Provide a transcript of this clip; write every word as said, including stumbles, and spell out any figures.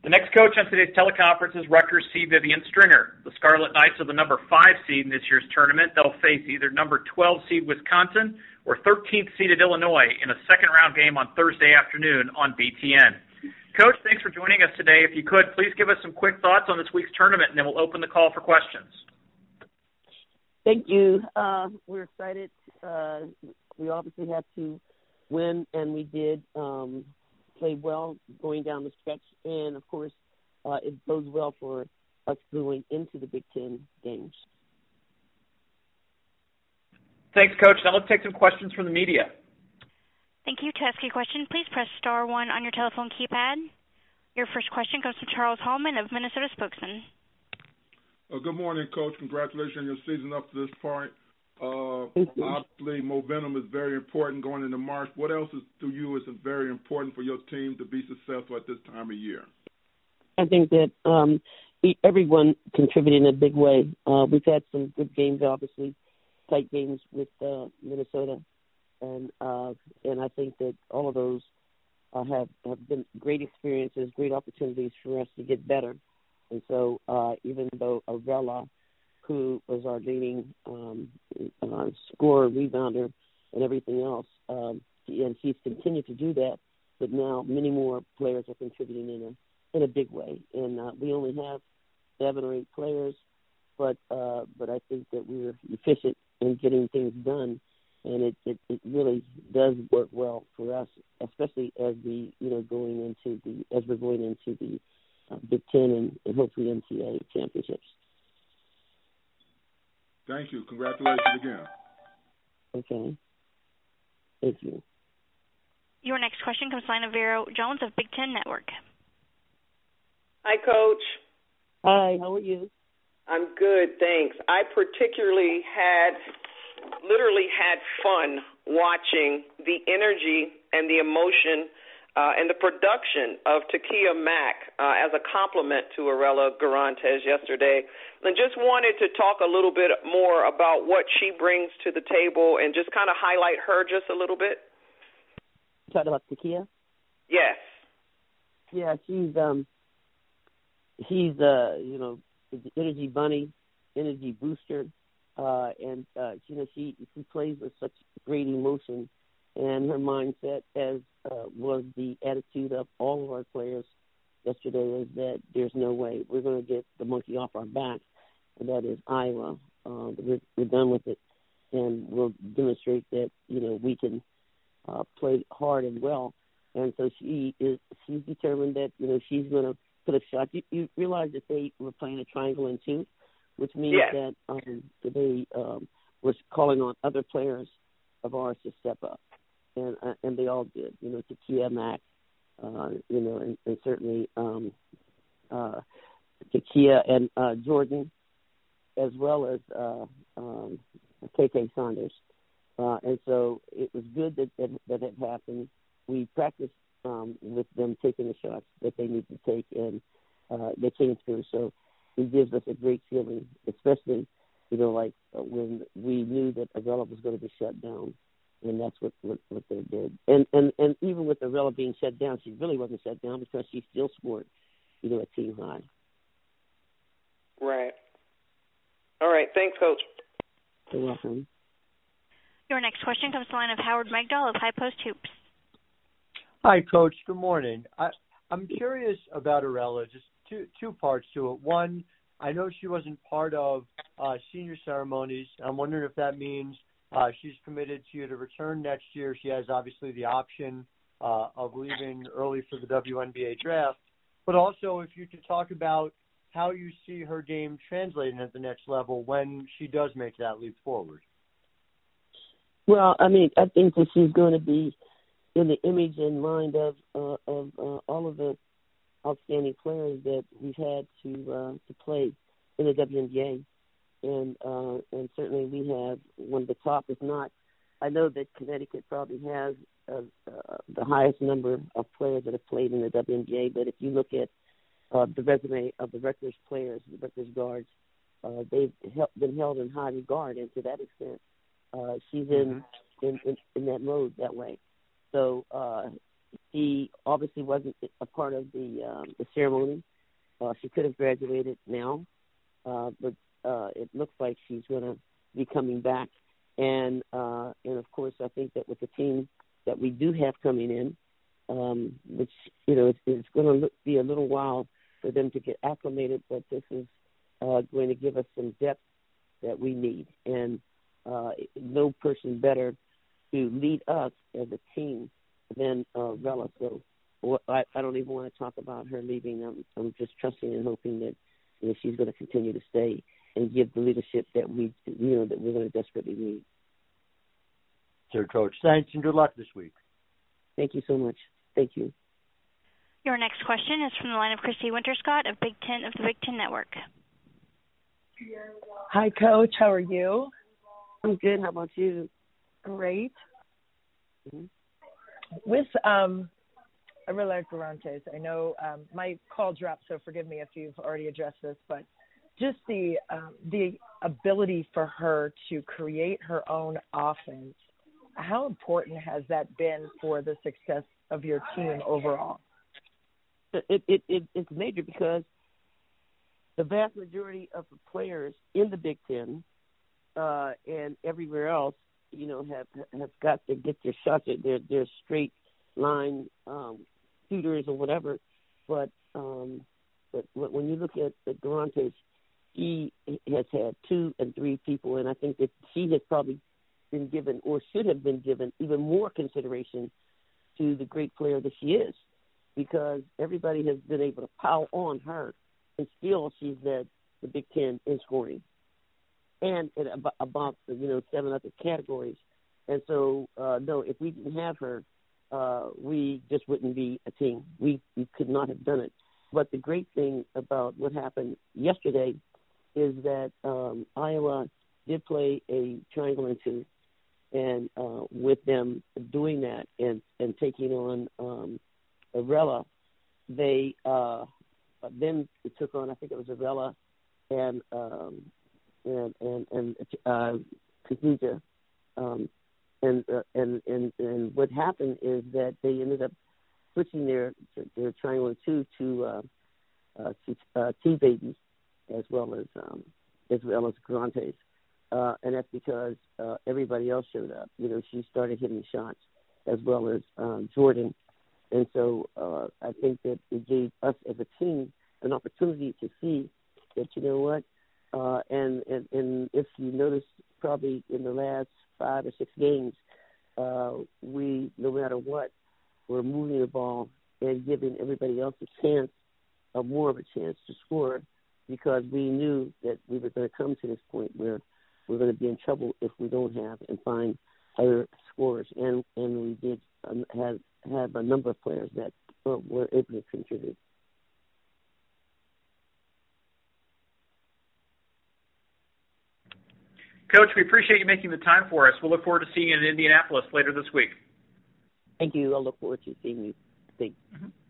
The next coach on today's teleconference is Rutgers C. Vivian Stringer. The Scarlet Knights are the number five seed in this year's tournament. They'll face either number twelve seed Wisconsin or thirteenth seeded Illinois in a second-round game on Thursday afternoon on B T N. Coach, thanks for joining us today. If you could, please give us some quick thoughts on this week's tournament, and then we'll open the call for questions. Thank you. Uh, we're excited. Uh, we obviously had to win, and we did. Um, played well going down the stretch, and of course, uh, it bodes well for us going into the Big Ten games. Thanks, Coach. Now let's take some questions from the media. Thank you. To ask a question, please press star one on your telephone keypad. Your first question comes from Charles Hallman of Minnesota Spokesman. Uh, good morning, Coach. Congratulations on your season up to this point. Uh, obviously, momentum is very important going into March. What else is, to you is very important for your team to be successful at this time of year? I think that um, everyone contributed in a big way. Uh, we've had some good games, obviously, tight games with uh, Minnesota, and uh, and I think that all of those uh, have, have been great experiences, great opportunities for us to get better. And so uh, even though Arella, who was our leading um, uh, scorer, rebounder, and everything else. Um, and she's continued to do that, but now many more players are contributing in a in a big way. And uh, we only have seven or eight players, but uh, but I think that we're efficient in getting things done, and it, it, it really does work well for us, especially as we you know going into the as we're going into the uh, Big Ten and, and hopefully N C double A championships. Thank you. Congratulations again. Okay. Thank you. Your next question comes from Vero Jones of Big Ten Network. Hi, Coach. Hi, how are you? I'm good, thanks. I particularly had, literally had fun watching the energy and the emotion Uh, and the production of Takia Mack uh, as a compliment to Arella Guirantes yesterday. And just wanted to talk a little bit more about what she brings to the table and just kind of highlight her just a little bit. You talking about Takia? Yes. Yeah, she's, um, she's uh, you know, the energy bunny, energy booster. Uh, and, uh, you know, she, she plays with such great emotion. And her mindset, as uh, was the attitude of all of our players yesterday, is that there's no way we're going to get the monkey off our back, and that is Iowa. Uh, we're, we're done with it, and we'll demonstrate that you know we can uh, play hard and well. And so she is she's determined that you know she's going to put a shot. You, you realize that they were playing a triangle and two, which means yes. that um, they um, were calling on other players of ours to step up. And uh, and they all did, you know, Takia Mack, uh, you know, and, and certainly um, uh, Takia and uh, Jordan, as well as uh, um, K K Saunders. Uh, and so it was good that that, that had happened. We practiced um, with them taking the shots that they need to take, and uh, they came through. So it gives us a great feeling, especially, you know, like uh, when we knew that Arella was going to be shut down. And that's what, what, what they did. And, and and even with Arella being shut down, she really wasn't shut down because she still scored, you know, a team high. Right. All right. Thanks, Coach. You're welcome. Your next question comes to the line of Howard Megdal of High Post Hoops. Hi, Coach. Good morning. I, I'm curious about Arella, just two, two parts to it. One, I know she wasn't part of uh, senior ceremonies. I'm wondering if that means Uh, she's committed to you to return next year. She has obviously the option uh, of leaving early for the W N B A draft. But also, if you could talk about how you see her game translating at the next level when she does make that leap forward. Well, I mean, I think that she's going to be in the image and mind of uh, of uh, all of the outstanding players that we've had to uh, to play in the W N B A. And uh, and certainly we have one of the top, if not, I know that Connecticut probably has uh, uh, the highest number of players that have played in the W N B A. But if you look at uh, the resume of the Rutgers players, the Rutgers guards, uh, they've he- been held in high regard. And to that extent, uh, she's in, mm-hmm. in, in, in that mode that way. So uh, She obviously wasn't a part of the um, the ceremony. Uh, she could have graduated now, uh, but uh, it looks like she's going to be coming back. And uh, and of course, I think that with the team that we do have coming in, um, which you know it's, it's going to be a little while for them to get acclimated, but this is uh, going to give us some depth that we need, and uh, no person better to lead us as a team than uh, Rella. So well, I, I don't even want to talk about her leaving. I'm, I'm just trusting and hoping that you know, she's going to continue to stay and give the leadership that we, you know, that we're going to desperately need. Sure, Coach. Thanks, and good luck this week. Thank you so much. Thank you. Your next question is from the line of Christy Winterscott of Big Ten of the Big Ten Network. Hi, Coach. How are you? I'm good. How about you? Great. Mm-hmm. With um, Arella Guirantes, I know um, my call dropped, so forgive me if you've already addressed this, but just the um, the ability for her to create her own offense, how important has that been for the success of your team overall? It, it, it, it's major because the vast majority of the players in the Big Ten uh, and everywhere else, you know, have have got to get their shots. They're, they're straight line um, shooters or whatever. But um, but when you look at, at Guirantes, he has had two and three people, and I think that she has probably been given or should have been given even more consideration to the great player that she is, because everybody has been able to pile on her, and still she's led the Big Ten in scoring, and in about, about you know seven other categories. And so, uh, no, if we didn't have her, uh, we just wouldn't be a team. We we could not have done it. But the great thing about what happened yesterday is that um, Iowa did play a triangle and two, and uh, with them doing that and, and taking on um, Arella, they uh, then took on, I think it was Arella and um, and and, and uh, Khadija, um, and, uh, and and and what happened is that they ended up switching their their triangle and two to uh, uh, to uh, T babies as well as um, as well as Guirantes. Uh, and that's because uh, everybody else showed up. You know, she started hitting shots as well as um, Jordan. And so uh, I think that it gave us as a team an opportunity to see that, you know what, uh, and, and, and if you notice probably in the last five or six games, uh, we, no matter what, we're moving the ball and giving everybody else a chance, uh, more of a chance to score, because we knew that we were going to come to this point where we're going to be in trouble if we don't have and find other scorers. And, and we did um, have, have a number of players that uh, were able to contribute. Coach, we appreciate you making the time for us. We'll look forward to seeing you in Indianapolis later this week. Thank you. I look forward to seeing you. Thanks. Mm-hmm.